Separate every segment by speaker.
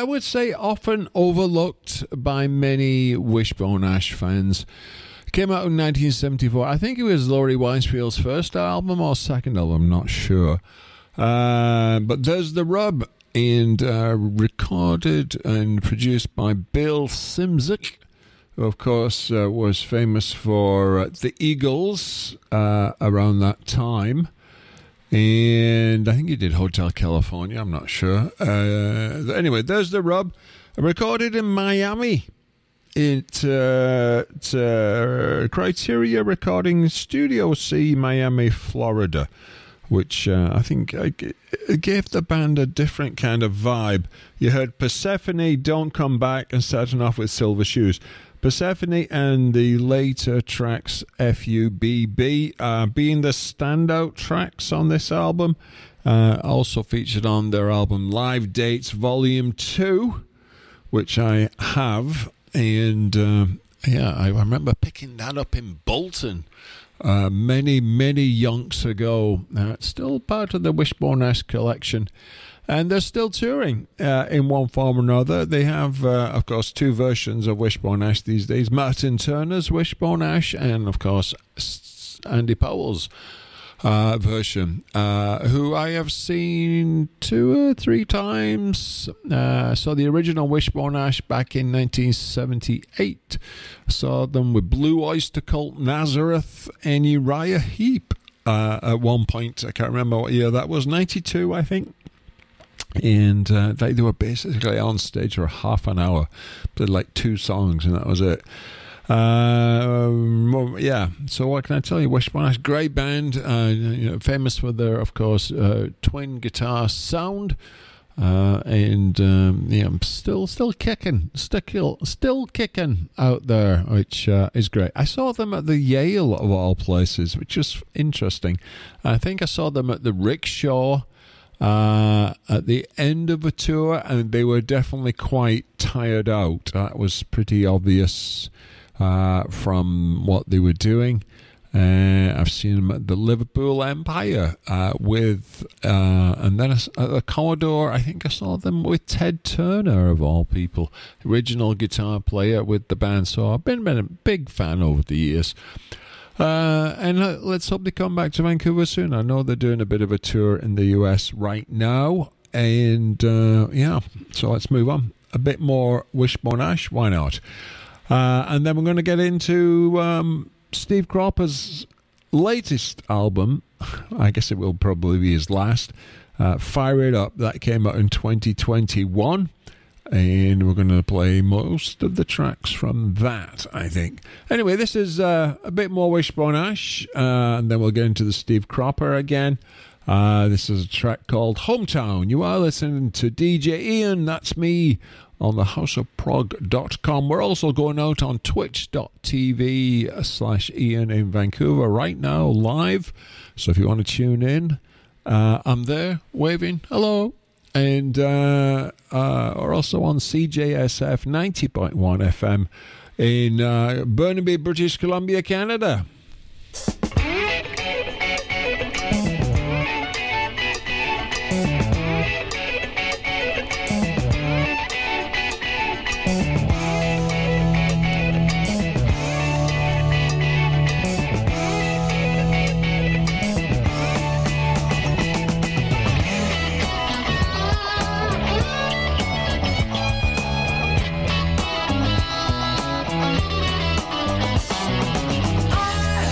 Speaker 1: I would say often overlooked by many Wishbone Ash fans. Came out in 1974. I think it was Laurie Weisfield's first album or second album, I'm not sure. But there's the rub, and recorded and produced by Bill Szymczyk, who of course was famous for the Eagles around that time. And I think he did Hotel California, I'm not sure. Anyway, there's the rub. Recorded in Miami. It's Criteria Recording Studio C, Miami, Florida, which I think gave the band a different kind of vibe. You heard Persephone, Don't Come Back, and starting off with Silver Shoes. Persephone and the later tracks FUBB being the standout tracks on this album. Also featured on their album Live Dates Volume 2, which I have. And I remember picking that up in Bolton many yonks ago. It's still part of the Wishbone Ash collection. And they're still touring in one form or another. They have, of course, two versions of Wishbone Ash these days. Martin Turner's Wishbone Ash and, of course, Andy Powell's version, who I have seen 2 or 3 times. Saw the original Wishbone Ash back in 1978. Saw them with Blue Oyster Cult, Nazareth, and Uriah Heep at one point. I can't remember what year that was. 92, I think. And they were basically on stage for half an hour. Played like 2 songs, and that was it. So what can I tell you? Wishbone Ash, great band, famous for their, of course, twin guitar sound, and still kicking out there, which is great. I saw them at the Yale of all places, which was interesting. I think I saw them at the Rickshaw at the end of a tour, and they were definitely quite tired out. That was pretty obvious from what they were doing. I've seen them at the Liverpool Empire and then at the Commodore. I think I saw them with Ted Turner, of all people, original guitar player with the band. So I've been a big fan over the years. And let's hope they come back to Vancouver soon. I know they're doing a bit of a tour in the US right now. And so let's move on. A bit more Wishbone Ash, why not? And then we're going to get into Steve Cropper's latest album. I guess it will probably be his last. Fire It Up. That came out in 2021. And we're going to play most of the tracks from that, I think. Anyway, this is a bit more Wishbone Ash, and then we'll get into the Steve Cropper again. This is a track called Hometown. You are listening to DJ Ian, that's me, on the houseofprog.com. We're also going out on twitch.tv/Ian in Vancouver right now, live. So if you want to tune in, I'm there, waving, hello. And we're also on CJSF 90.1 FM in Burnaby, British Columbia, Canada.
Speaker 2: I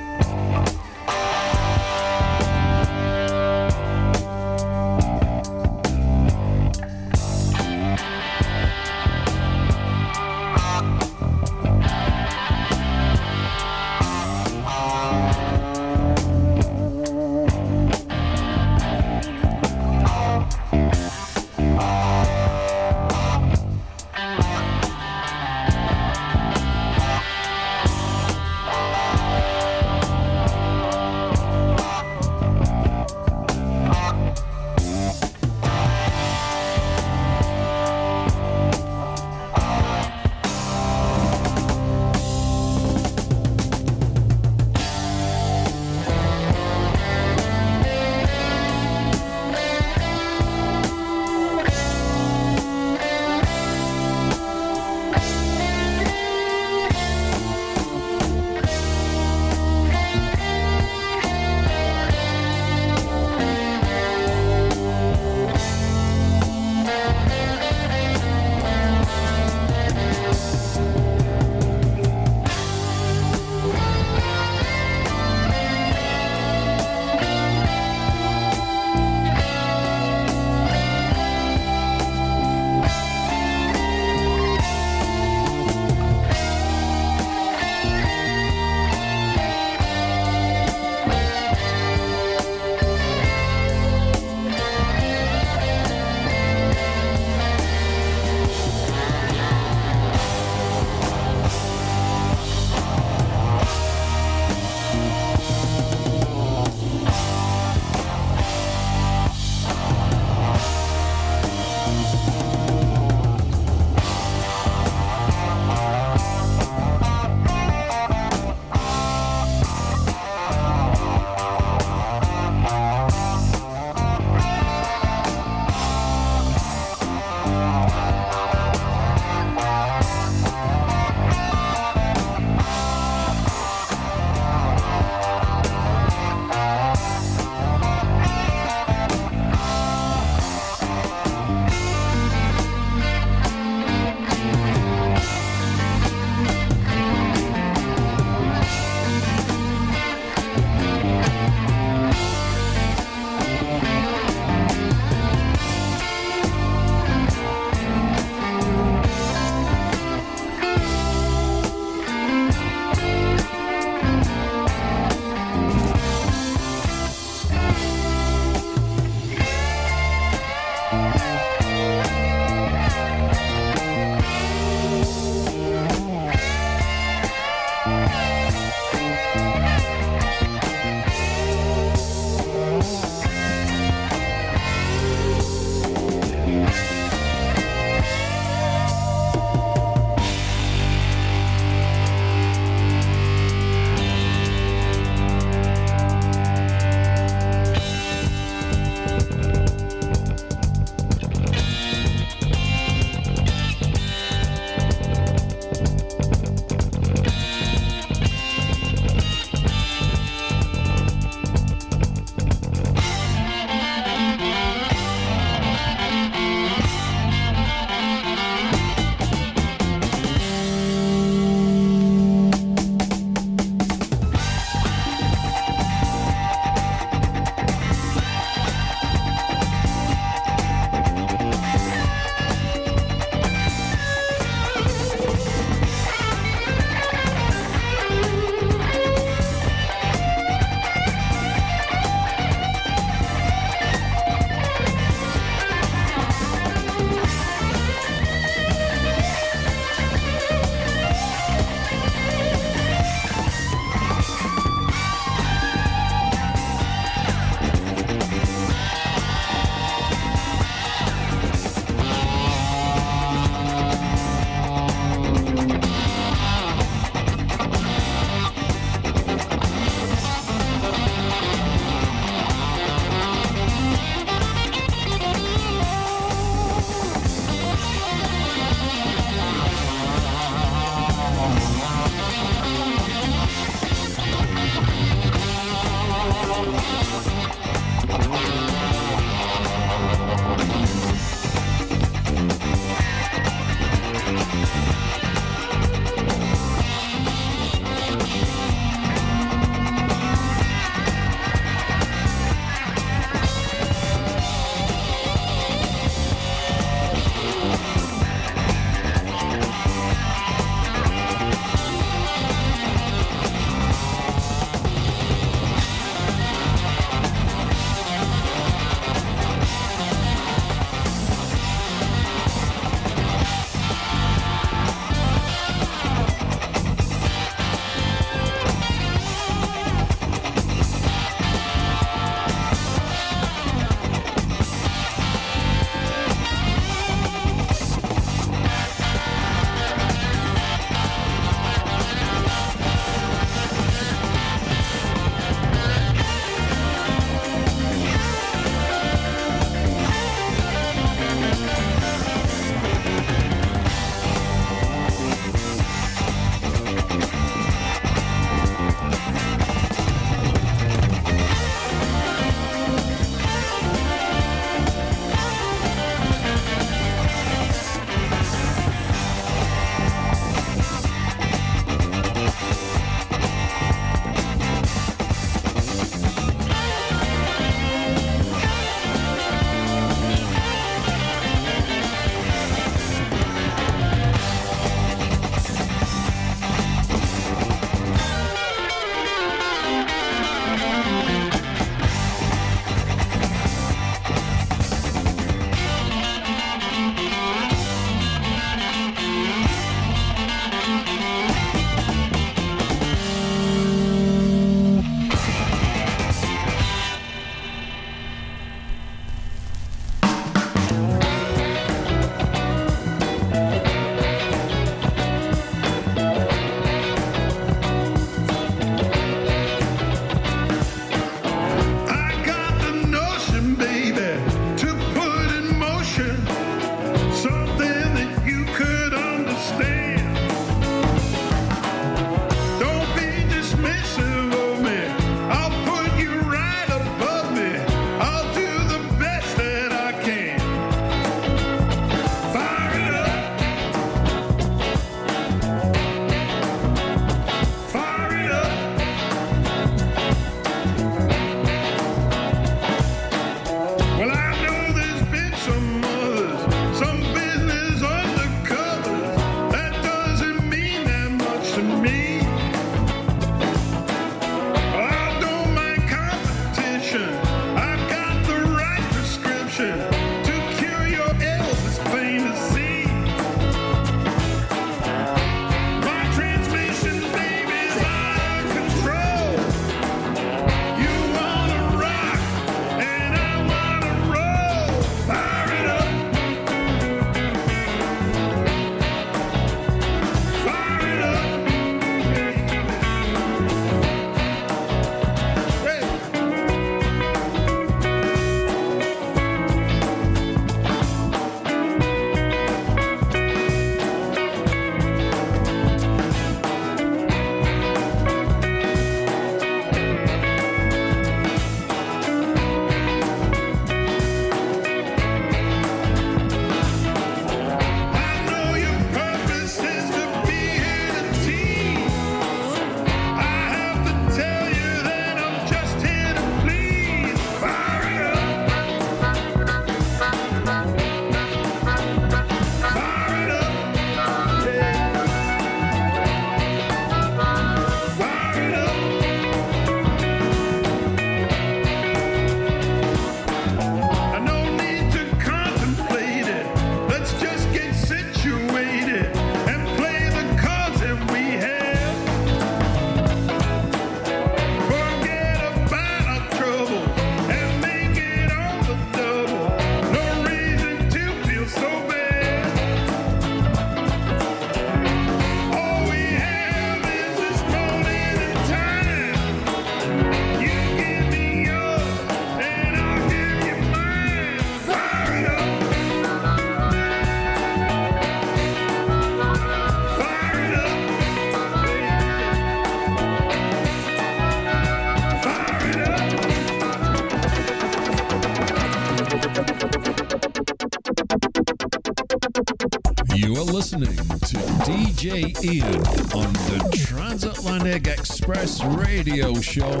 Speaker 1: listening to DJ Ian on the Transatlantic Express radio show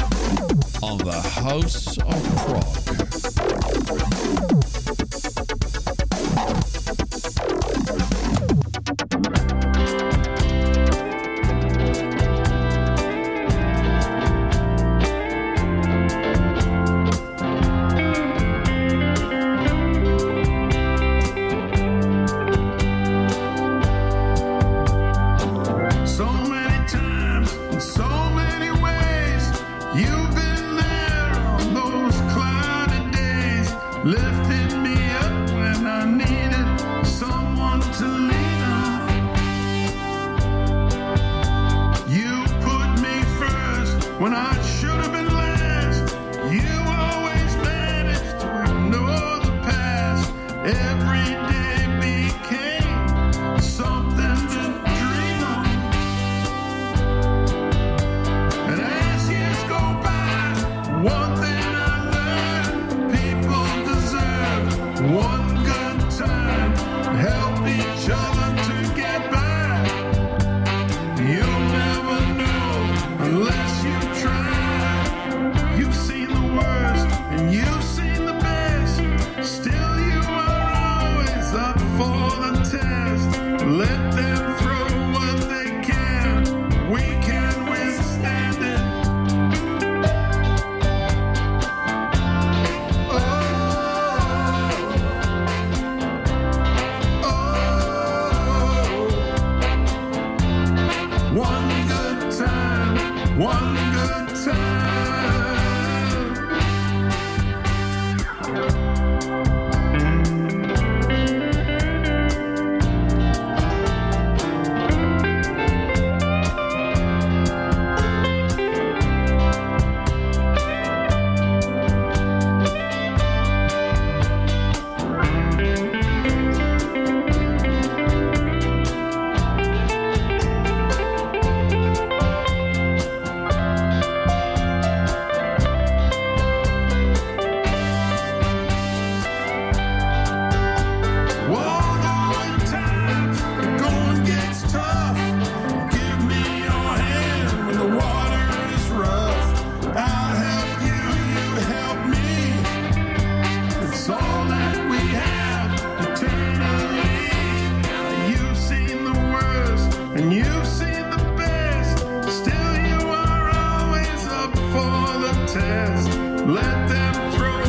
Speaker 1: on the House of Prog.
Speaker 2: Let them throw